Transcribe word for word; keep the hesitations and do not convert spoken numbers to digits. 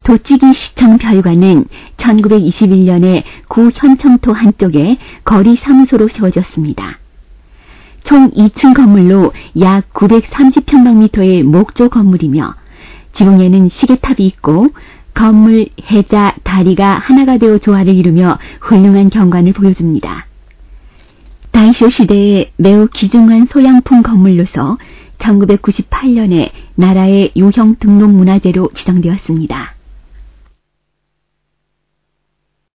도찌기 시청 별관은 천구백이십일 년에 구 현청토 한쪽에 거리 사무소로 세워졌습니다. 총 이 층 건물로 약 구백삼십 평방미터의 목조 건물이며 지붕에는 시계탑이 있고 건물, 해자, 다리가 하나가 되어 조화를 이루며 훌륭한 경관을 보여줍니다. 다이쇼 시대에 매우 귀중한 소양품 건물로서 천구백구십팔 년에 나라의 유형 등록 문화재로 지정되었습니다.